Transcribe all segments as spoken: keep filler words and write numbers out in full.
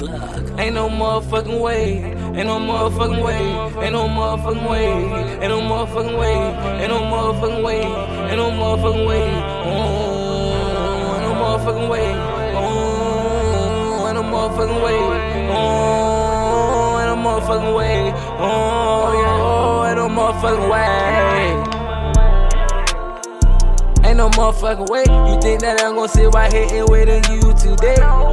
plug. Ain't no motherfucking way. Ain't no motherfucking way. Ain't no motherfucking way. Ain't no motherfucking way. Ain't no motherfucking way. Ain't no motherfucking way. Oh, ain't no motherfucking way. Oh, ain't no motherfucking way. Oh, ain't no motherfucking way. Oh, ain't no motherfucking way. Ain't no motherfucking way. You think that I'm gonna sit right here and wait on you today?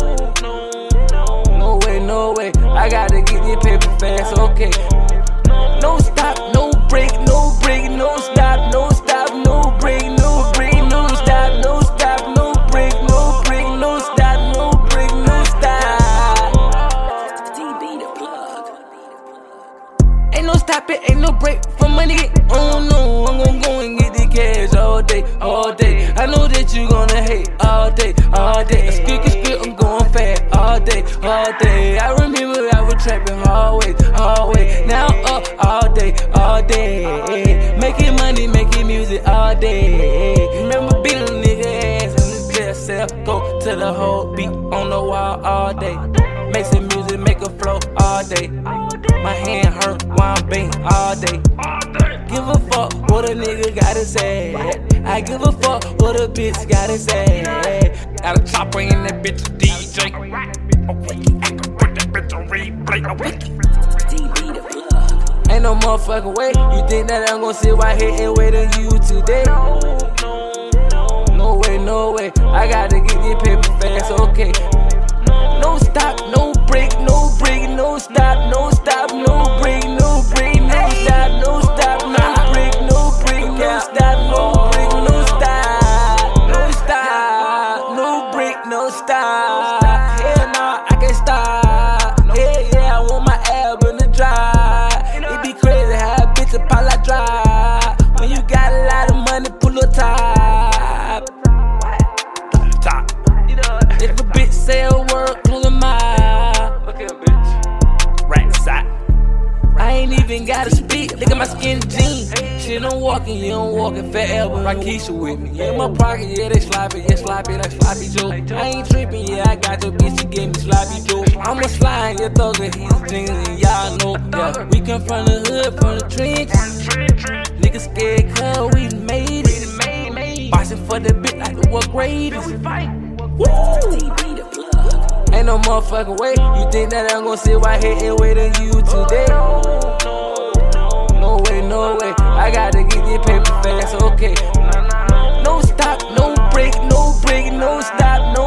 No way, no way. I gotta get this paper fast, okay. No stop, no break, no break, no stop, no stop, no break, no break, no stop, no stop, no break, no break, no stop, no break, no stop. D B the plug. Ain't no stopping, ain't no break for money. Oh no, I'm gonna go and get the cash all day, all day. I know that you gonna hate all day, all day. Squeaky squeak, I'm going fast all day, all day. I remember I was trapping always, always. Now I'm up all day, all day. Making money, making music all day. Remember beating a nigga ass in the jail cell. Go to the whole beat on the wall all day. Make some music, make a flow all day. My hand hurt while I'm banging all day. Give a fuck what a nigga gotta say. I give a fuck what a bitch gotta say. Got a chopper in that bitch D J. I can put that bitch on replay. Ain't no motherfucking way. You think that I'm gonna sit right here and wait on you today? No way, no way. I gotta get this paper fast, okay. No stop, no break, no break, no stop, no stop, no break, no break, no stop, no stop, no break, no break, no stop, no break, no stop, no stop, no break, no stop. Hell nah, I can't stop. Hell yeah, I want my album to drop. It be crazy how a bitch a pile I drop. When you got a lot of money, pull a top. Top. If a bitch say a word, pull a mile. Look at a bitch. Right side. I ain't even gotta speak. Look at my skin jeans. Shit, I'm walking, yeah, I'm walking forever. Rakeisha with me. Yeah, in my pocket, yeah, they sloppy, yeah, sloppy, like sloppy Joe. I ain't tripping, yeah, I got your bitch, she gave me sloppy Joe. I'm a slime, yeah, thug, and he's jingling, and y'all know. Yeah, we come from the hood, from the trenches. Niggas scared, cause we made it. Boxing for the bitch like the what grade is. Woo! Ain't no motherfucking way. You think that I'm gonna sit right here and wait on you today? No way, no way. I gotta get this paper fast, okay. No stop, no break, no break, no stop, no